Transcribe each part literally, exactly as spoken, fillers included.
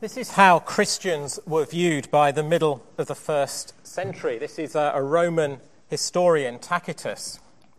This is how Christians were viewed by the middle of the first century. This is a, a Roman historian, Tacitus.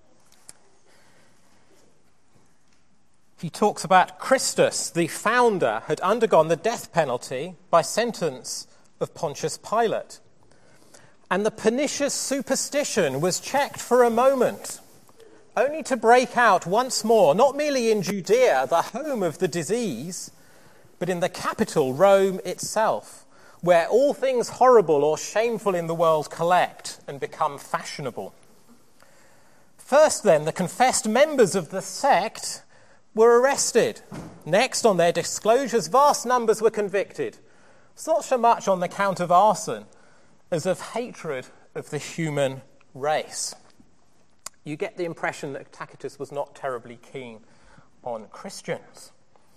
He talks about Christus, the founder, had undergone the death penalty by sentence of Pontius Pilate. And the pernicious superstition was checked for a moment, only to break out once more, not merely in Judea, the home of the disease, but in the capital, Rome itself, where all things horrible or shameful in the world collect and become fashionable. First, then, the confessed members of the sect were arrested. Next, on their disclosures, vast numbers were convicted. It's not so much on the count of arson as of hatred of the human race. You get the impression that Tacitus was not terribly keen on Christians.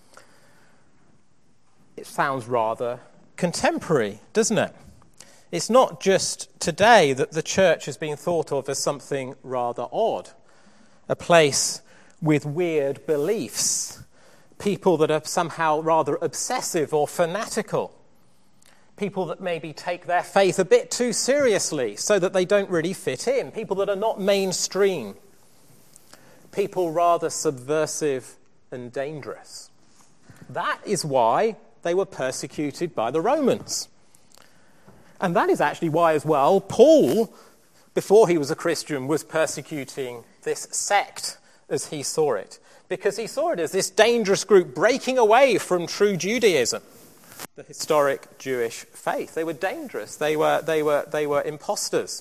It sounds rather contemporary, doesn't it? It's not just today that the church has been thought of as something rather odd, a place with weird beliefs, people that are somehow rather obsessive or fanatical, people that maybe take their faith a bit too seriously so that they don't really fit in, people that are not mainstream, people rather subversive and dangerous. That is why they were persecuted by the Romans. And that is actually why, as well, Paul, before he was a Christian, was persecuting this sect as he saw it, because he saw it as this dangerous group breaking away from true Judaism, the historic Jewish faith. They were dangerous. They were, they were, they were imposters.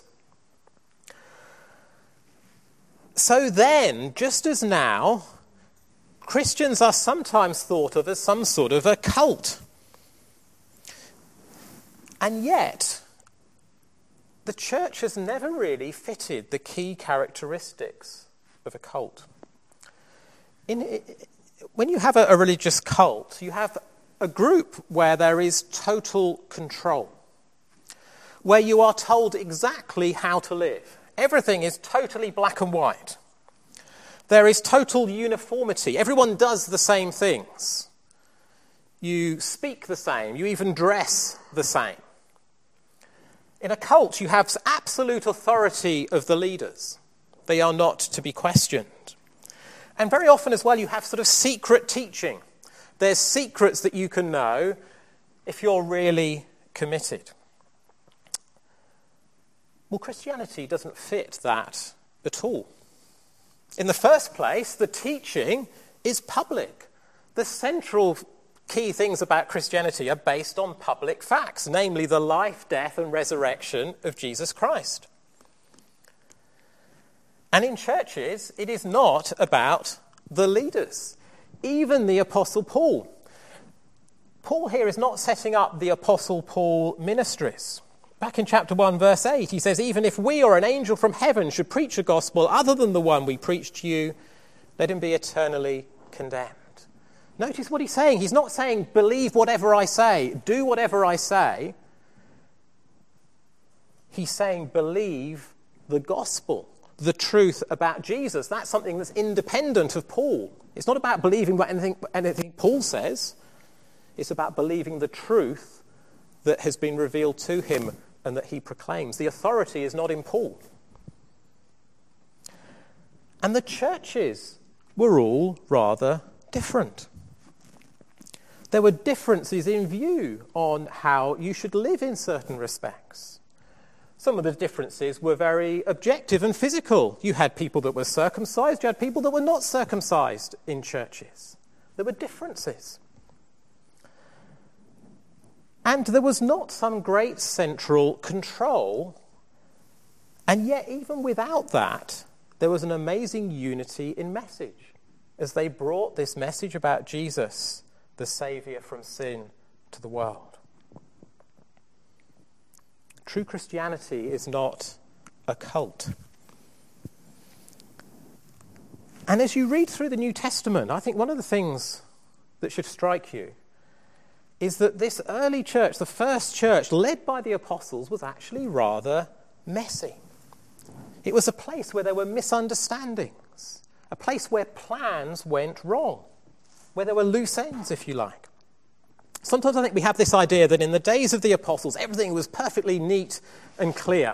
So then, just as now, Christians are sometimes thought of as some sort of a cult. And yet, the church has never really fitted the key characteristics of a cult. In, when you have a, a religious cult, you have a group where there is total control, where you are told exactly how to live. Everything is totally black and white. There is total uniformity. Everyone does the same things. You speak the same. You even dress the same. In a cult, you have absolute authority of the leaders. They are not to be questioned. And very often as well, you have sort of secret teaching. There's secrets that you can know if you're really committed. Well, Christianity doesn't fit that at all. In the first place, the teaching is public. The central key things about Christianity are based on public facts, namely the life, death, and resurrection of Jesus Christ. And in churches, it is not about the leaders, even the Apostle Paul. Paul here is not setting up the Apostle Paul ministries. Back in chapter one, verse eight, he says, even if we or an angel from heaven should preach a gospel other than the one we preach to you, let him be eternally condemned. Notice what he's saying. He's not saying, believe whatever I say, do whatever I say. He's saying, believe the gospel, the truth about Jesus. That's something that's independent of Paul. It's not about believing what anything, anything Paul says. It's about believing the truth that has been revealed to him and that he proclaims. The authority is not in Paul. And the churches were all rather different. There were differences in view on how you should live in certain respects. Some of the differences were very objective and physical. You had people that were circumcised, you had people that were not circumcised in churches. There were differences. And there was not some great central control. And yet, even without that, there was an amazing unity in message as they brought this message about Jesus, the Saviour from sin, to the world. True Christianity is not a cult. And as you read through the New Testament, I think one of the things that should strike you is that this early church, the first church led by the apostles, was actually rather messy. It was a place where there were misunderstandings, a place where plans went wrong, where there were loose ends, if you like. Sometimes I think we have this idea that in the days of the apostles, everything was perfectly neat and clear.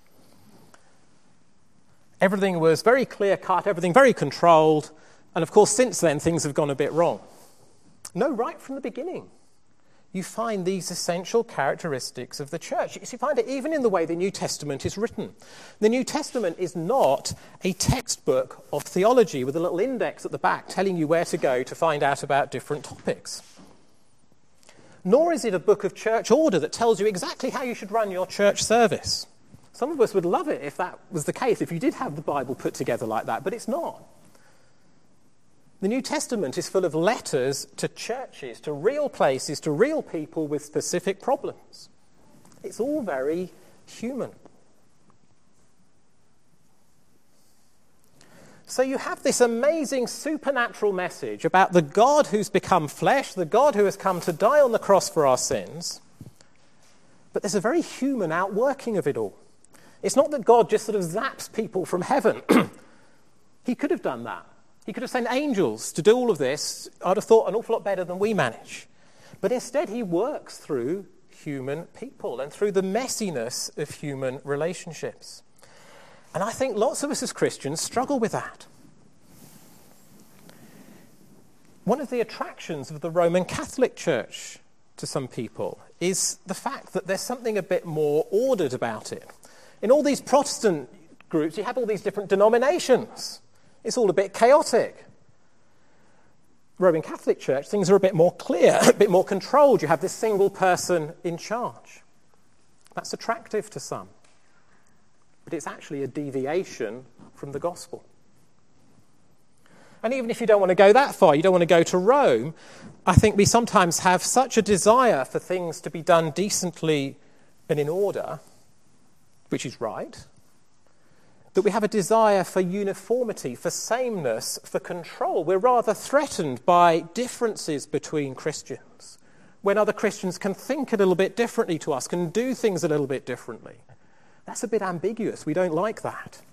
Everything was very clear-cut, everything very controlled, and of course since then things have gone a bit wrong. No, right from the beginning, you find these essential characteristics of the church. You find it even in the way the New Testament is written. The New Testament is not a textbook of theology with a little index at the back telling you where to go to find out about different topics. Nor is it a book of church order that tells you exactly how you should run your church service. Some of us would love it if that was the case, if you did have the Bible put together like that, but it's not. The New Testament is full of letters to churches, to real places, to real people with specific problems. It's all very human. So you have this amazing supernatural message about the God who's become flesh, the God who has come to die on the cross for our sins, but there's a very human outworking of it all. It's not that God just sort of zaps people from heaven. He could have done that. He could have sent angels to do all of this. I'd have thought an awful lot better than we manage. But instead he works through human people and through the messiness of human relationships. And I think lots of us as Christians struggle with that. One of the attractions of the Roman Catholic Church to some people is the fact that there's something a bit more ordered about it. In all these Protestant groups, you have all these different denominations. It's all a bit chaotic. Roman Catholic Church, things are a bit more clear, a bit more controlled. You have this single person in charge. That's attractive to some. But it's actually a deviation from the gospel. And even if you don't want to go that far, you don't want to go to Rome, I think we sometimes have such a desire for things to be done decently and in order, which is right, that we have a desire for uniformity, for sameness, for control. We're rather threatened by differences between Christians, when other Christians can think a little bit differently to us, can do things a little bit differently. That's a bit ambiguous. We don't like that.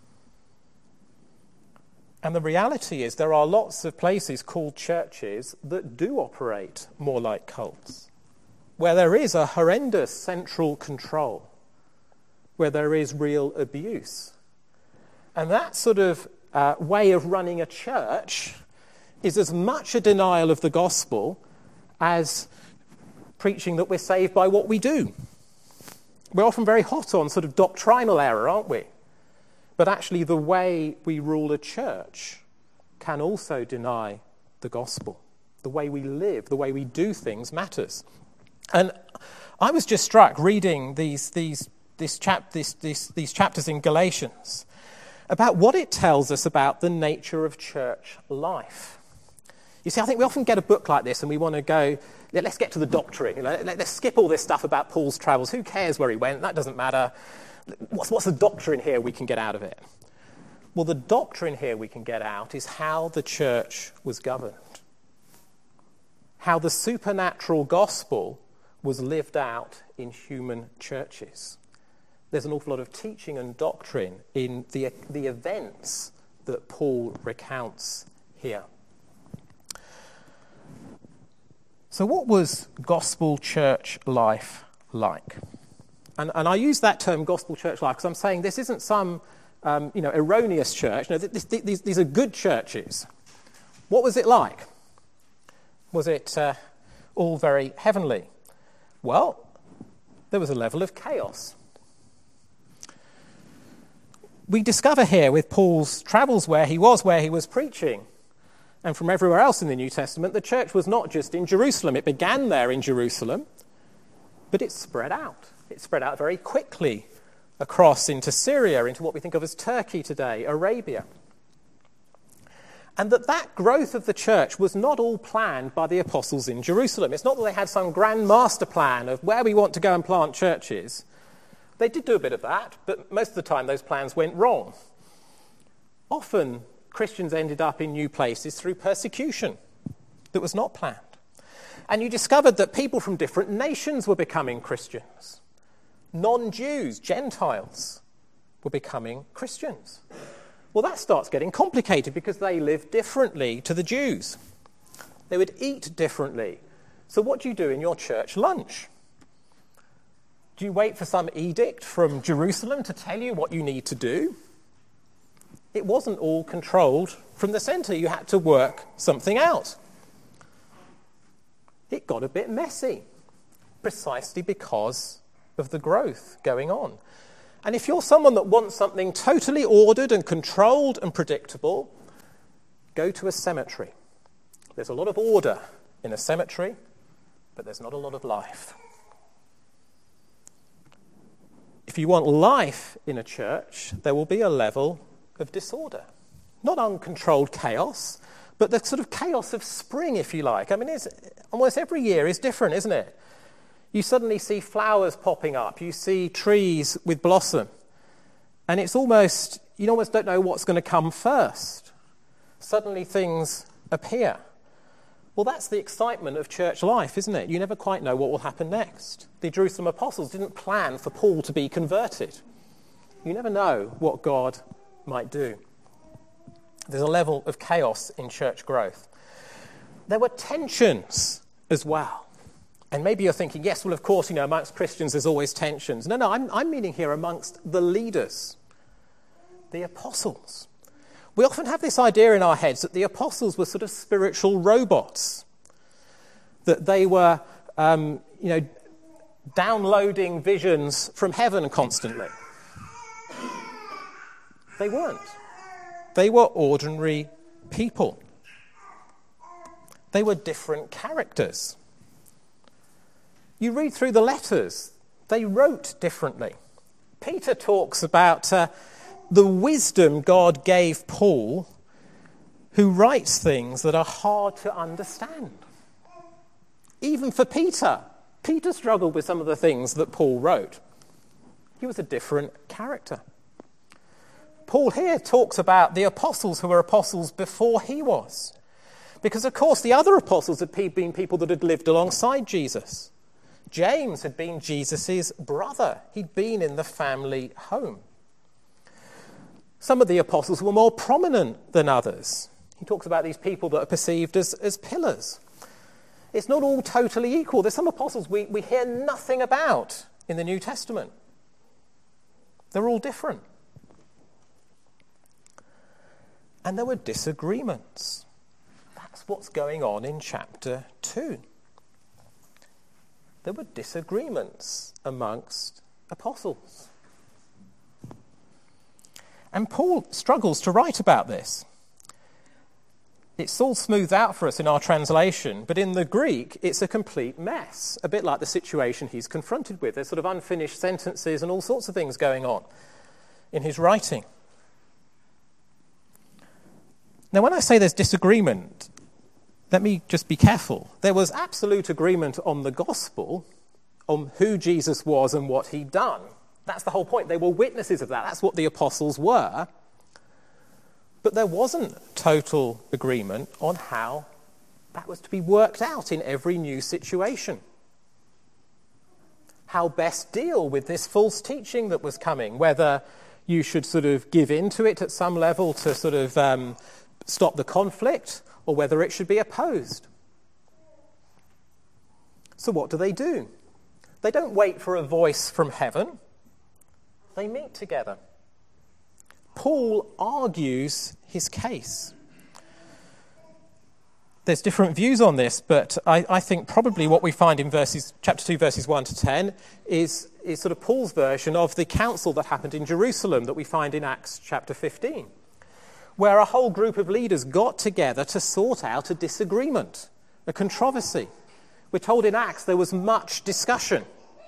And the reality is there are lots of places called churches that do operate more like cults, where there is a horrendous central control, where there is real abuse. And that sort of uh, way of running a church is as much a denial of the gospel as preaching that we're saved by what we do. We're often very hot on sort of doctrinal error, aren't we? But actually the way we rule a church can also deny the gospel. The way we live, the way we do things matters. And I was just struck reading these these this chap this, this, these chapters in Galatians about what it tells us about the nature of church life. You see, I think we often get a book like this and we want to go, let's get to the doctrine. You know, let's skip all this stuff about Paul's travels. Who cares where he went? That doesn't matter. What's, what's the doctrine here we can get out of it? Well, the doctrine here we can get out is how the church was governed. How the supernatural gospel was lived out in human churches. There's an awful lot of teaching and doctrine in the, the events that Paul recounts here. So what was gospel church life like? And, and I use that term gospel church life because I'm saying this isn't some um, you know, erroneous church. No, this, these, these are good churches. What was it like? Was it uh, all very heavenly? Well, there was a level of chaos. We discover here with Paul's travels where he was, where he was preaching, and from everywhere else in the New Testament, the church was not just in Jerusalem. It began there in Jerusalem, but it spread out. It spread out very quickly across into Syria, into what we think of as Turkey today, Arabia. And that that growth of the church was not all planned by the apostles in Jerusalem. It's not that they had some grand master plan of where we want to go and plant churches. They did do a bit of that, but most of the time those plans went wrong. Often Christians ended up in new places through persecution that was not planned. And you discovered that people from different nations were becoming Christians. Non-Jews, Gentiles, were becoming Christians. Well, that starts getting complicated because they lived differently to the Jews. They would eat differently. So what do you do in your church lunch? Do you wait for some edict from Jerusalem to tell you what you need to do? It wasn't all controlled from the centre. You had to work something out. It got a bit messy, precisely because of the growth going on. And if you're someone that wants something totally ordered and controlled and predictable, go to a cemetery. There's a lot of order in a cemetery, but there's not a lot of life. If you want life in a church, there will be a level of disorder. Not uncontrolled chaos, but the sort of chaos of spring, if you like. I mean, it's, almost every year is different, isn't it? You suddenly see flowers popping up. You see trees with blossom. And it's almost, you almost don't know what's going to come first. Suddenly things appear. Well, that's the excitement of church life, isn't it? You never quite know what will happen next. The Jerusalem apostles didn't plan for Paul to be converted. You never know what God might do. There's a level of chaos in church growth. There were tensions as well. And maybe you're thinking, yes, well, of course, you know, amongst Christians there's always tensions. No, no, I'm, I'm meaning here amongst the leaders, the apostles. We often have this idea in our heads that the apostles were sort of spiritual robots, that they were, um, you know, downloading visions from heaven constantly. They weren't. They were ordinary people. They were different characters. You read through the letters, they wrote differently. Peter talks about uh, the wisdom God gave Paul, who writes things that are hard to understand. Even for Peter, Peter struggled with some of the things that Paul wrote. He was a different character. Paul here talks about the apostles who were apostles before he was. Because, of course, the other apostles had been people that had lived alongside Jesus. James had been Jesus' brother. He'd been in the family home. Some of the apostles were more prominent than others. He talks about these people that are perceived as, as pillars. It's not all totally equal. There's some apostles we, we hear nothing about in the New Testament. They're all different. And there were disagreements. That's what's going on in chapter two. There were disagreements amongst apostles. And Paul struggles to write about this. It's all smoothed out for us in our translation, but in the Greek, it's a complete mess, a bit like the situation he's confronted with. There's sort of unfinished sentences and all sorts of things going on in his writing. Now, when I say there's disagreement, let me just be careful. There was absolute agreement on the gospel, on who Jesus was and what he'd done. That's the whole point. They were witnesses of that. That's what the apostles were. But there wasn't total agreement on how that was to be worked out in every new situation. How best deal with this false teaching that was coming, whether you should sort of give in to it at some level to sort of um, stop the conflict, or whether it should be opposed. So what do they do? They don't wait for a voice from heaven. They meet together. Paul argues his case. There's different views on this, but I, I think probably what we find in verses, chapter two, verses one to ten, is, is sort of Paul's version of the council that happened in Jerusalem that we find in Acts chapter fifteen, where a whole group of leaders got together to sort out a disagreement, a controversy. We're told in Acts there was much discussion.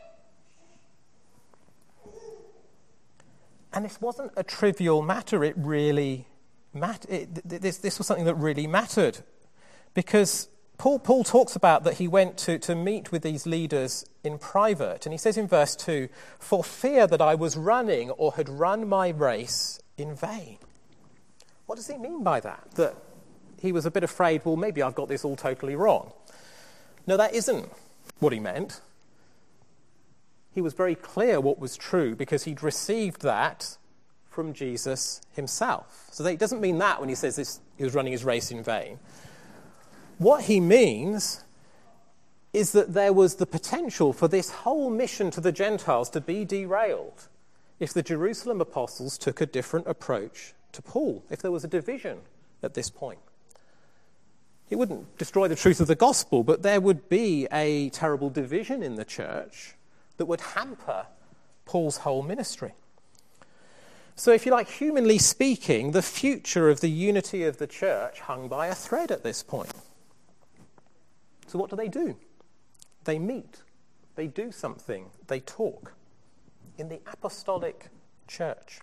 And this wasn't a trivial matter. It really mattered. This, this was something that really mattered. Because Paul, Paul talks about that he went to, to meet with these leaders in private. And he says in verse two, "For fear that I was running or had run my race in vain." What does he mean by that? That he was a bit afraid, well, maybe I've got this all totally wrong. No, that isn't what he meant. He was very clear what was true because he'd received that from Jesus himself. So he doesn't mean that when he says this, he was running his race in vain. What he means is that there was the potential for this whole mission to the Gentiles to be derailed if the Jerusalem apostles took a different approach to Paul, if there was a division at this point. It wouldn't destroy the truth of the gospel, but there would be a terrible division in the church that would hamper Paul's whole ministry. So if you like, humanly speaking, the future of the unity of the church hung by a thread at this point. So what do they do? They meet, they do something, they talk in the apostolic church.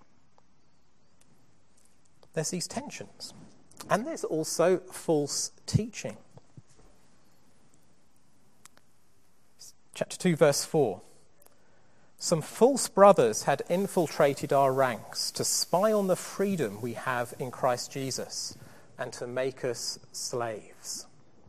There's these tensions. And there's also false teaching. Chapter two, verse four. Some false brothers had infiltrated our ranks to spy on the freedom we have in Christ Jesus and to make us slaves.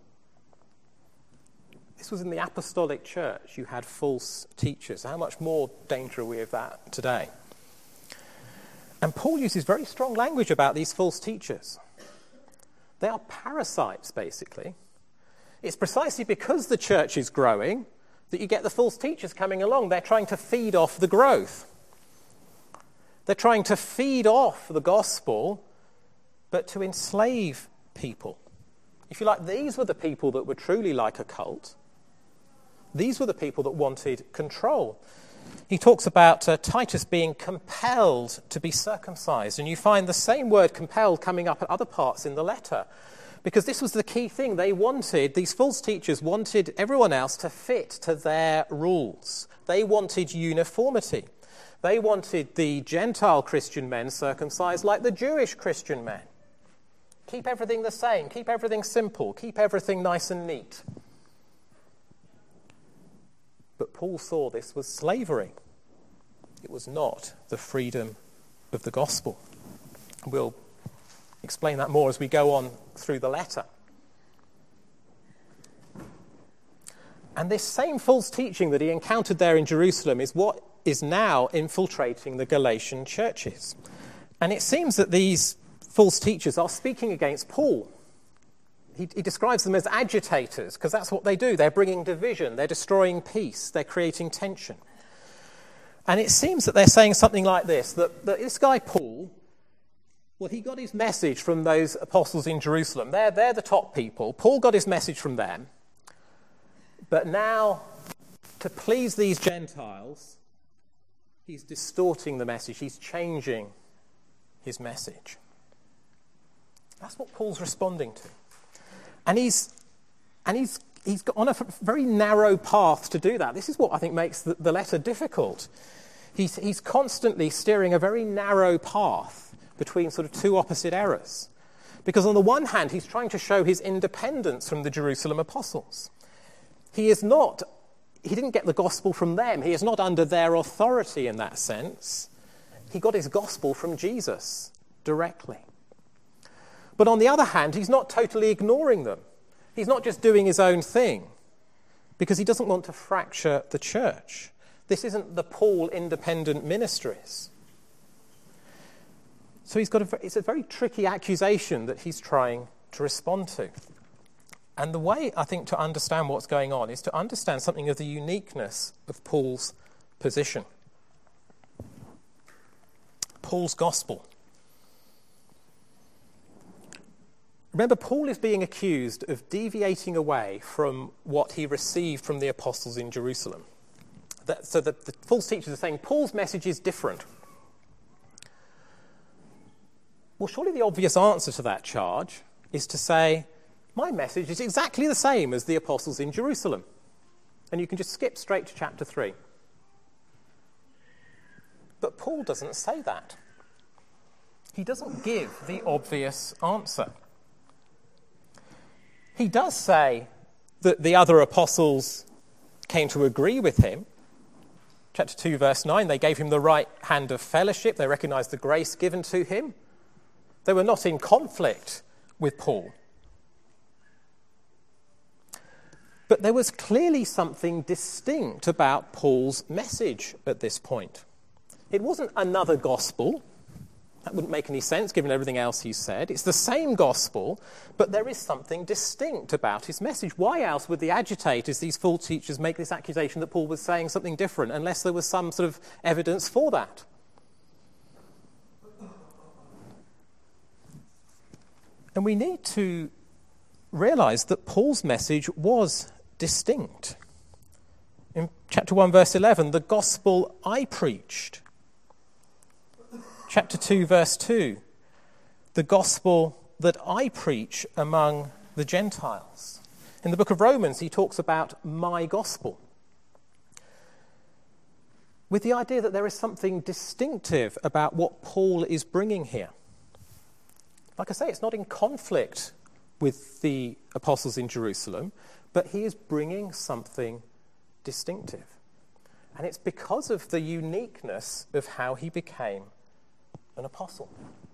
This was in the apostolic church. You had false teachers. How much more danger are we of that today? And Paul uses very strong language about these false teachers. They are parasites, basically. It's precisely because the church is growing that you get the false teachers coming along. They're trying to feed off the growth. They're trying to feed off the gospel, but to enslave people. If you like, these were the people that were truly like a cult. These were the people that wanted control. He talks about uh, Titus being compelled to be circumcised. And you find the same word compelled coming up at other parts in the letter. Because this was the key thing. They wanted, these false teachers wanted everyone else to fit to their rules. They wanted uniformity. They wanted the Gentile Christian men circumcised like the Jewish Christian men. Keep everything the same. Keep everything simple. Keep everything nice and neat. But Paul saw this was slavery. It was not the freedom of the gospel. We'll explain that more as we go on through the letter. And this same false teaching that he encountered there in Jerusalem is what is now infiltrating the Galatian churches. And it seems that these false teachers are speaking against Paul. He, he describes them as agitators, because that's what they do. They're bringing division, they're destroying peace, they're creating tension. And it seems that they're saying something like this, that, that this guy Paul, well, he got his message from those apostles in Jerusalem. They're, they're the top people. Paul got his message from them. But now, to please these Gentiles, he's distorting the message. He's changing his message. That's what Paul's responding to. And he's and he's he's got on a very narrow path to do that. This is what I think makes the, the letter difficult. He's he's constantly steering a very narrow path between sort of two opposite errors. Because on the one hand, he's trying to show his independence from the Jerusalem apostles. He is not, he didn't get the gospel from them. He is not under their authority in that sense. He got his gospel from Jesus directly. But on the other hand, he's not totally ignoring them. He's not just doing his own thing because he doesn't want to fracture the church. This isn't the Paul independent ministries. So he's got a, it's a very tricky accusation that he's trying to respond to. And the way, I think, to understand what's going on is to understand something of the uniqueness of Paul's position. Paul's gospel. Remember, Paul is being accused of deviating away from what he received from the apostles in Jerusalem. That, so the, the false teachers are saying Paul's message is different. Well, surely the obvious answer to that charge is to say, my message is exactly the same as the apostles in Jerusalem. And you can just skip straight to chapter three. But Paul doesn't say that. He doesn't give the obvious answer. He does say that the other apostles came to agree with him. Chapter two, verse nine, they gave him the right hand of fellowship. They recognized the grace given to him. They were not in conflict with Paul. But there was clearly something distinct about Paul's message at this point. It wasn't another gospel. That wouldn't make any sense given everything else he said. It's the same gospel, but there is something distinct about his message. Why else would the agitators, these false teachers, make this accusation that Paul was saying something different unless there was some sort of evidence for that? And we need to realize that Paul's message was distinct. In chapter one, verse eleven, the gospel I preached. Chapter two, verse two, the gospel that I preach among the Gentiles. In the book of Romans, he talks about my gospel, with the idea that there is something distinctive about what Paul is bringing here. Like I say, it's not in conflict with the apostles in Jerusalem, but he is bringing something distinctive. And it's because of the uniqueness of how he became an apostle.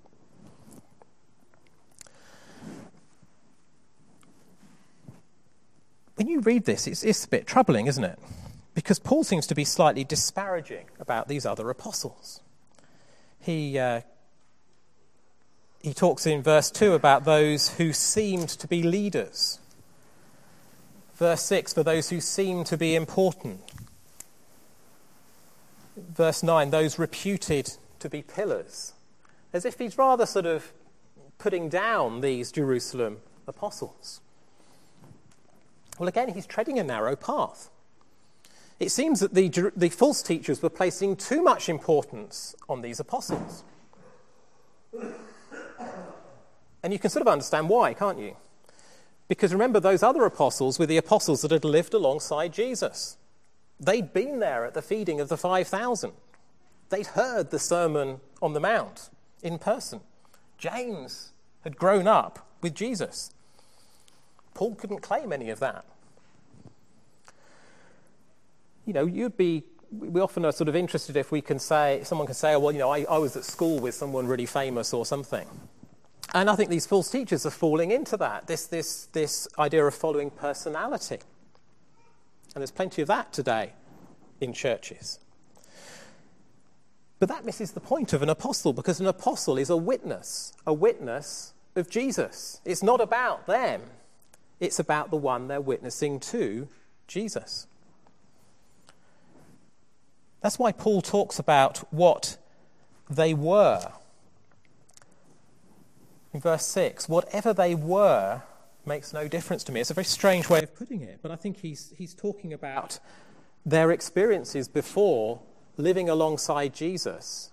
When you read this, it's, it's a bit troubling, isn't it? Because Paul seems to be slightly disparaging about these other apostles. He uh, he talks in verse two about those who seemed to be leaders. Verse six, for those who seemed to be important. Verse nine, those reputed to be pillars, as if he's rather sort of putting down these Jerusalem apostles. Well, again, he's treading a narrow path. It seems that the, the false teachers were placing too much importance on these apostles. And you can sort of understand why, can't you? Because remember, those other apostles were the apostles that had lived alongside Jesus. They'd been there at the feeding of the five thousand. They'd heard the Sermon on the Mount in person. James had grown up with Jesus. Paul couldn't claim any of that. You know, you'd be, we often are sort of interested if we can say, someone can say, oh, well, you know, I, I was at school with someone really famous or something. And I think these false teachers are falling into that, this, this, this idea of following personality. And there's plenty of that today in churches. But that misses the point of an apostle, because an apostle is a witness, a witness of Jesus. It's not about them. It's about the one they're witnessing to, Jesus. That's why Paul talks about what they were. In verse six, whatever they were makes no difference to me. It's a very strange way of putting it, but I think he's he's talking about their experiences before living alongside Jesus.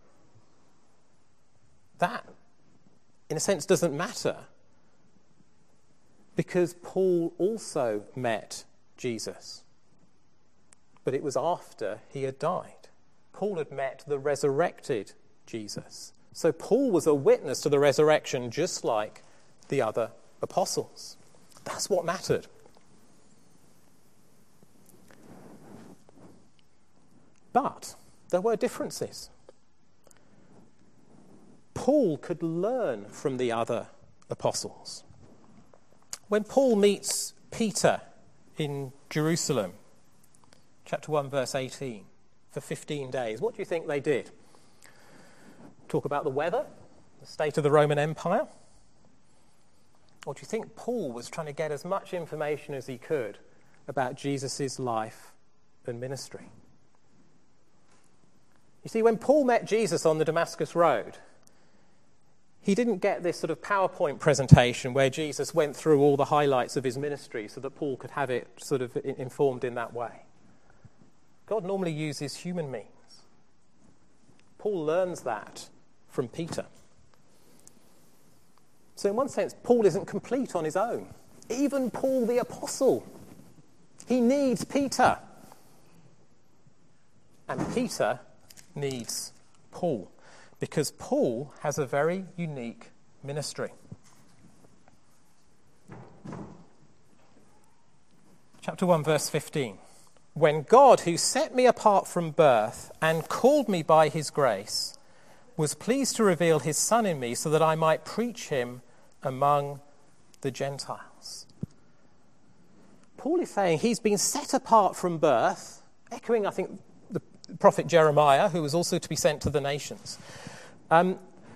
That, in a sense, doesn't matter, because Paul also met Jesus. But it was after he had died. Paul had met the resurrected Jesus. So Paul was a witness to the resurrection just like the other apostles. That's what mattered. But there were differences. Paul could learn from the other apostles. When Paul meets Peter in Jerusalem, chapter one, verse eighteen, for fifteen days, what do you think they did? Talk about the weather, the state of the Roman Empire? Or do you think Paul was trying to get as much information as he could about Jesus' life and ministry? You see, when Paul met Jesus on the Damascus Road, he didn't get this sort of PowerPoint presentation where Jesus went through all the highlights of his ministry so that Paul could have it sort of informed in that way. God normally uses human means. Paul learns that from Peter. So in one sense, Paul isn't complete on his own. Even Paul the apostle, he needs Peter. And Peter needs Paul, because Paul has a very unique ministry. Chapter one, verse fifteen. When God, who set me apart from birth and called me by his grace, was pleased to reveal his Son in me so that I might preach him among the Gentiles. Paul is saying he's been set apart from birth, echoing, I think, the prophet Jeremiah, who was also to be sent to the nations. Um,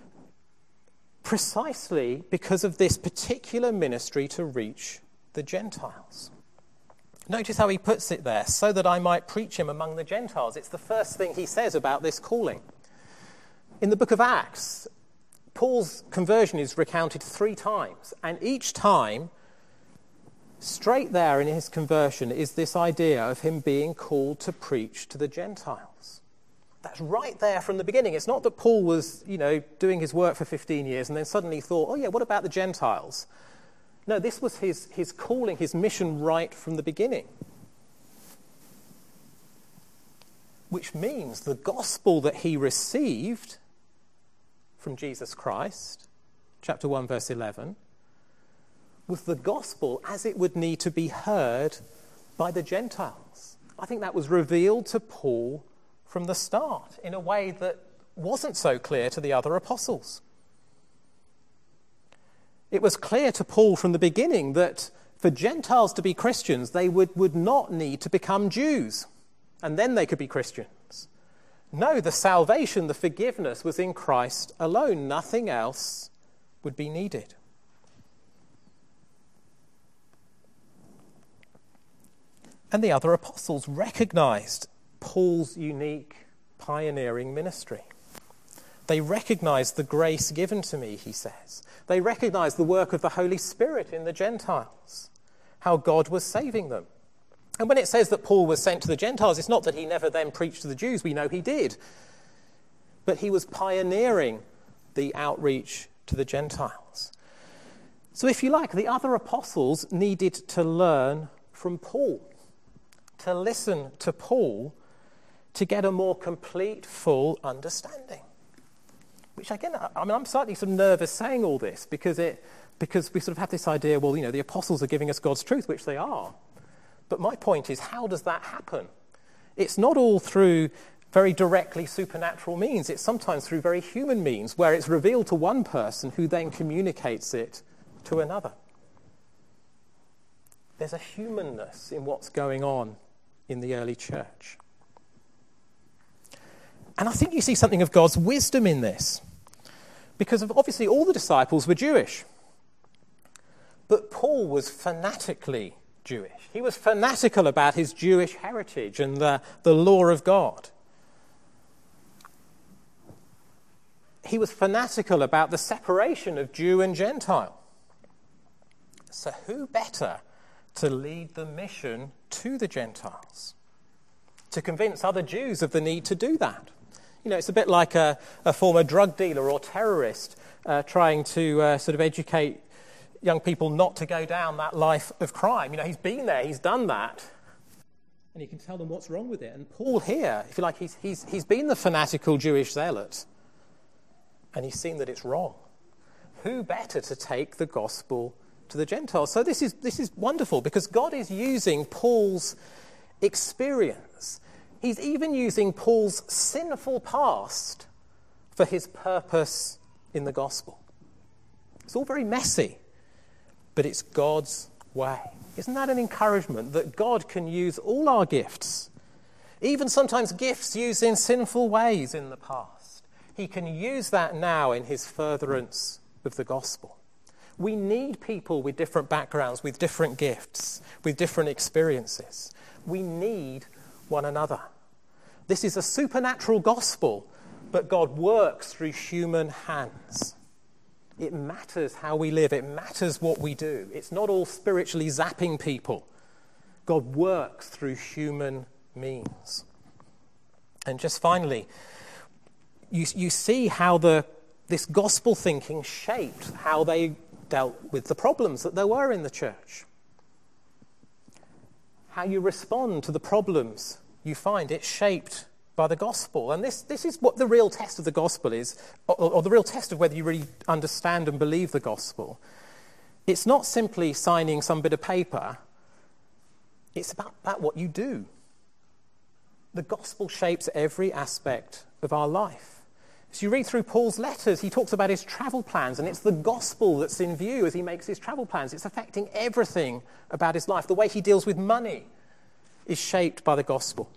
precisely because of this particular ministry to reach the Gentiles. Notice how he puts it there, so that I might preach him among the Gentiles. It's the first thing he says about this calling. In the book of Acts, Paul's conversion is recounted three times, and each time, straight there in his conversion, is this idea of him being called to preach to the Gentiles. That's right there from the beginning. It's not that Paul was, you know, doing his work for fifteen years and then suddenly thought, oh yeah, what about the Gentiles? No, this was his, his calling, his mission right from the beginning. Which means the gospel that he received from Jesus Christ, chapter one, verse eleven, was the gospel as it would need to be heard by the Gentiles. I think that was revealed to Paul from the start in a way that wasn't so clear to the other apostles. It was clear to Paul from the beginning that for Gentiles to be Christians, they would, would not need to become Jews, and then they could be Christians. No, the salvation, the forgiveness was in Christ alone. Nothing else would be needed. And the other apostles recognized Paul's unique pioneering ministry. They recognized the grace given to me, he says. They recognized the work of the Holy Spirit in the Gentiles, how God was saving them. And when it says that Paul was sent to the Gentiles, it's not that he never then preached to the Jews. We know he did. But he was pioneering the outreach to the Gentiles. So if you like, the other apostles needed to learn from Paul, to listen to Paul, to get a more complete, full understanding. Which again, I mean, I'm slightly sort of nervous saying all this because it, because we sort of have this idea, well, you know, the apostles are giving us God's truth, which they are. But my point is, how does that happen? It's not all through very directly supernatural means. It's sometimes through very human means, where it's revealed to one person who then communicates it to another. There's a humanness in what's going on in the early church. And I think you see something of God's wisdom in this. Because of obviously all the disciples were Jewish. But Paul was fanatically Jewish. He was fanatical about his Jewish heritage and the, the law of God. He was fanatical about the separation of Jew and Gentile. So who better to lead the mission to the Gentiles? To convince other Jews of the need to do that. You know, it's a bit like a, a former drug dealer or terrorist uh, trying to uh, sort of educate young people not to go down that life of crime. You know, he's been there, he's done that, and he can tell them what's wrong with it. And Paul here, if you like, he's, he's, he's been the fanatical Jewish zealot, and he's seen that it's wrong. Who better to take the gospel to the Gentiles? So this is this is wonderful, because God is using Paul's experience. He's even using Paul's sinful past for his purpose in the gospel. It's all very messy, but it's God's way. Isn't that an encouragement that God can use all our gifts, even sometimes gifts used in sinful ways in the past? He can use that now in his furtherance of the gospel. We need people with different backgrounds, with different gifts, with different experiences. We need one another. This is a supernatural gospel, but God works through human hands. It matters how we live. It matters what we do. It's not all spiritually zapping people. God works through human means. And just finally, you, you see how the this gospel thinking shaped how they dealt with the problems that there were in the church. How you respond to the problems you find, it's shaped by the gospel. And this, this is what the real test of the gospel is, or, or the real test of whether you really understand and believe the gospel. It's not simply signing some bit of paper. It's about, about what you do. The gospel shapes every aspect of our life. As you read through Paul's letters, he talks about his travel plans, and it's the gospel that's in view as he makes his travel plans. It's affecting everything about his life. The way he deals with money is shaped by the gospel.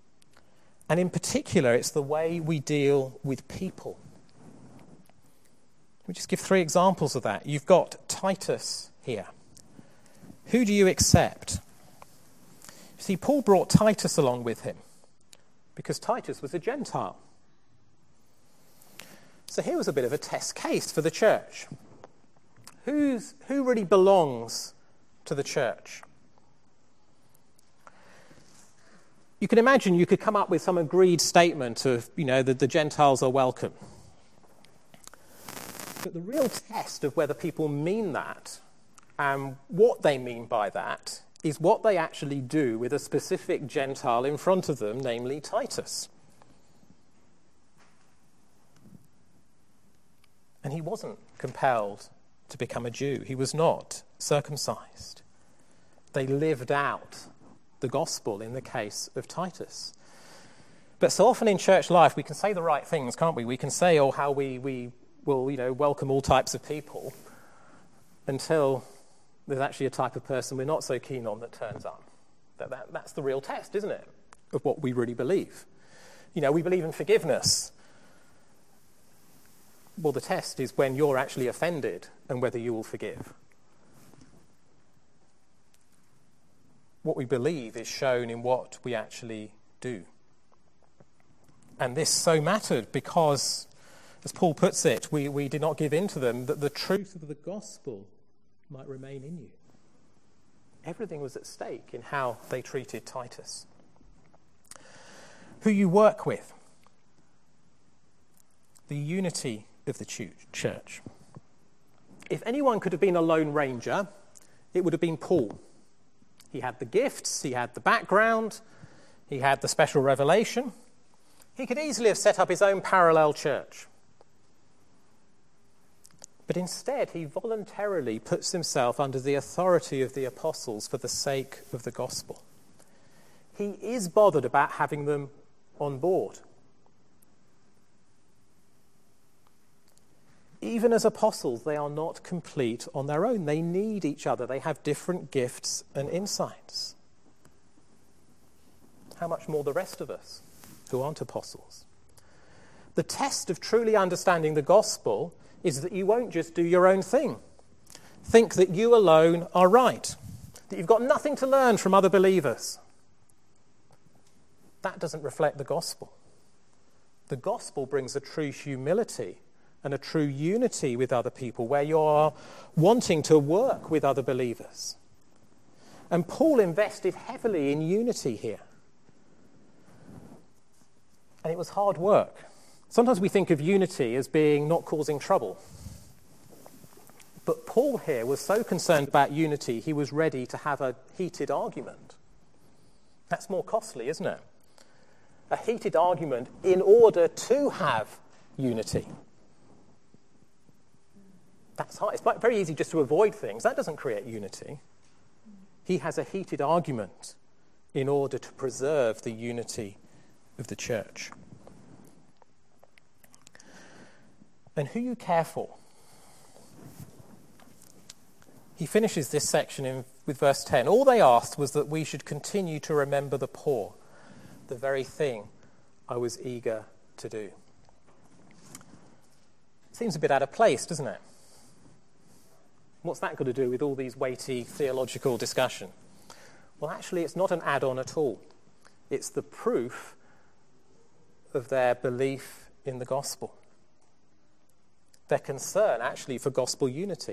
And in particular, it's the way we deal with people. me just give three examples of that. You've got Titus here. Who do you accept? You see, Paul brought Titus along with him because Titus was a Gentile. So here was a bit of a test case for the church. Who's, who really belongs to the church? You can imagine you could come up with some agreed statement of, you know, that the Gentiles are welcome. But the real test of whether people mean that and what they mean by that is what they actually do with a specific Gentile in front of them, namely Titus. And he wasn't compelled to become a Jew. He was not circumcised. They lived out the gospel in the case of Titus. But so often in church life, we can say the right things, can't we? We can say, oh, how we, we will, you know, welcome all types of people until there's actually a type of person we're not so keen on that turns up. That, that, that's the real test, isn't it, of what we really believe. You know, we believe in forgiveness. Well, the test is when you're actually offended and whether you will forgive. What we believe is shown in what we actually do. And this so mattered because, as Paul puts it, we, we did not give in to them, that the truth of the gospel might remain in you. Everything was at stake in how they treated Titus. Who you work with. The unity of the church. If anyone could have been a lone ranger, it would have been Paul. He had the gifts, he had the background, he had the special revelation. He could easily have set up his own parallel church. But instead, he voluntarily puts himself under the authority of the apostles for the sake of the gospel. He is bothered about having them on board. Even as apostles, they are not complete on their own. They need each other. They have different gifts and insights. How much more the rest of us who aren't apostles? The test of truly understanding the gospel is that you won't just do your own thing. Think that you alone are right, that you've got nothing to learn from other believers. That doesn't reflect the gospel. The gospel brings a true humility and a true unity with other people, where you are wanting to work with other believers. And Paul invested heavily in unity here. And it was hard work. Sometimes we think of unity as being not causing trouble. But Paul here was so concerned about unity, he was ready to have a heated argument. That's more costly, isn't it? A heated argument in order to have unity. That's hard. It's very easy just to avoid things. That doesn't create unity. He has a heated argument in order to preserve the unity of the church. And who you care for. He finishes this section in, with verse ten. All they asked was that we should continue to remember the poor, the very thing I was eager to do. Seems a bit out of place, doesn't it? What's that got to do with all these weighty theological discussion? Well, actually, it's not an add-on at all. It's the proof of their belief in the gospel. Their concern, actually, for gospel unity.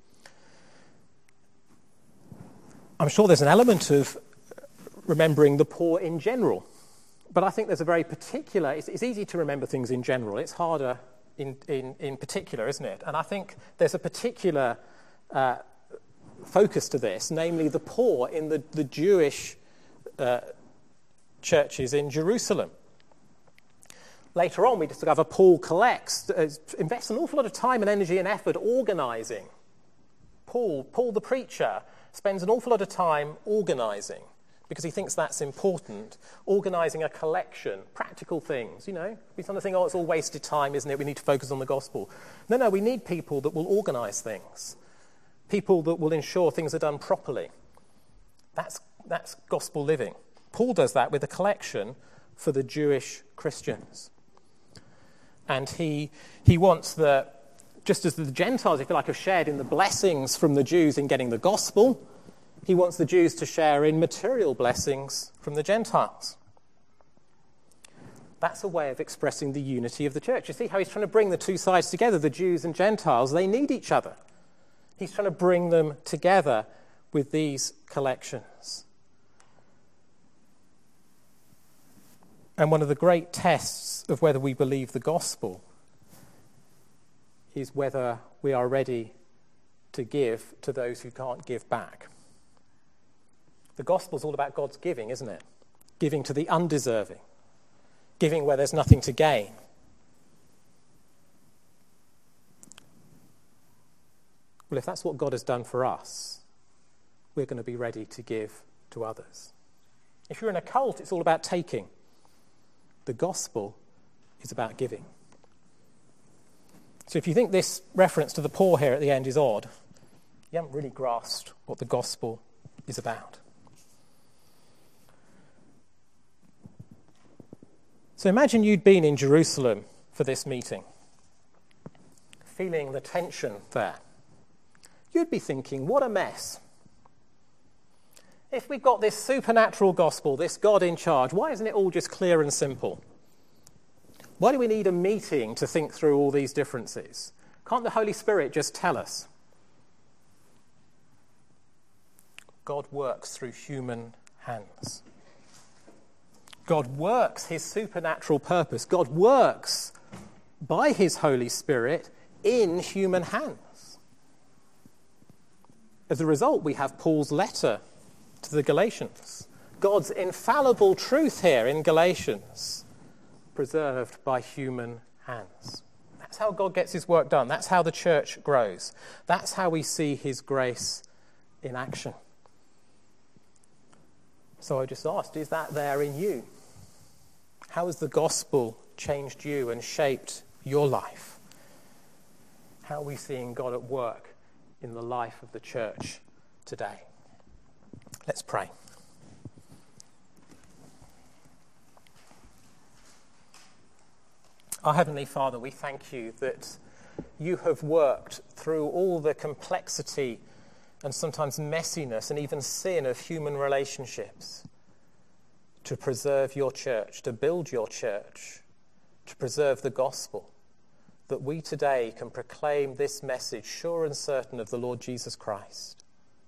I'm sure there's an element of remembering the poor in general, but I think there's a very particular... It's, it's easy to remember things in general. It's harder in, in, in particular, isn't it? And I think there's a particular... Uh, focus to this, namely the poor in the, the Jewish uh, churches in Jerusalem. Later on, we discover Paul collects, uh, invests an awful lot of time and energy and effort organising. Paul, Paul the preacher, spends an awful lot of time organising because he thinks that's important, organising a collection, practical things, you know. We sometimes think, oh, it's all wasted time, isn't it? We need to focus on the gospel. No, no, we need people that will organise things. People that will ensure things are done properly. That's, that's gospel living. Paul does that with a collection for the Jewish Christians. And he, he wants the Just as the Gentiles, if you like, have shared in the blessings from the Jews in getting the gospel, he wants the Jews to share in material blessings from the Gentiles. That's a way of expressing the unity of the church. You see how he's trying to bring the two sides together, the Jews and Gentiles. They need each other. He's trying to bring them together with these collections. And one of the great tests of whether we believe the gospel is whether we are ready to give to those who can't give back. The gospel's all about God's giving, isn't it? Giving to the undeserving. Giving where there's nothing to gain. Well, if that's what God has done for us, we're going to be ready to give to others. If you're in a cult, it's all about taking. The gospel is about giving. So if you think this reference to the poor here at the end is odd, you haven't really grasped what the gospel is about. So imagine you'd been in Jerusalem for this meeting, feeling the tension there. You'd be thinking, what a mess. If we've got this supernatural gospel, this God in charge, why isn't it all just clear and simple? Why do we need a meeting to think through all these differences? Can't the Holy Spirit just tell us? God works through human hands. God works his supernatural purpose. God works by his Holy Spirit in human hands. As a result, we have Paul's letter to the Galatians. God's infallible truth here in Galatians, preserved by human hands. That's how God gets his work done. That's how the church grows. That's how we see his grace in action. So I just asked, is that there in you? How has the gospel changed you and shaped your life? How are we seeing God at work in the life of the church today? Let's pray. Our Heavenly Father, we thank you that you have worked through all the complexity and sometimes messiness and even sin of human relationships to preserve your church, to build your church, to preserve the gospel, that we today can proclaim this message sure and certain of the Lord Jesus Christ.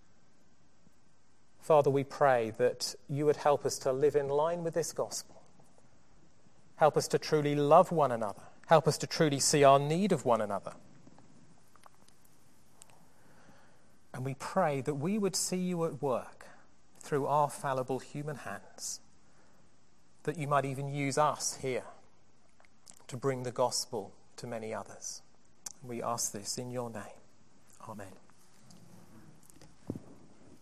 Father, we pray that you would help us to live in line with this gospel. Help us to truly love one another. Help us to truly see our need of one another. And we pray that we would see you at work through our fallible human hands, that you might even use us here to bring the gospel to many others. We ask this in your name. Amen.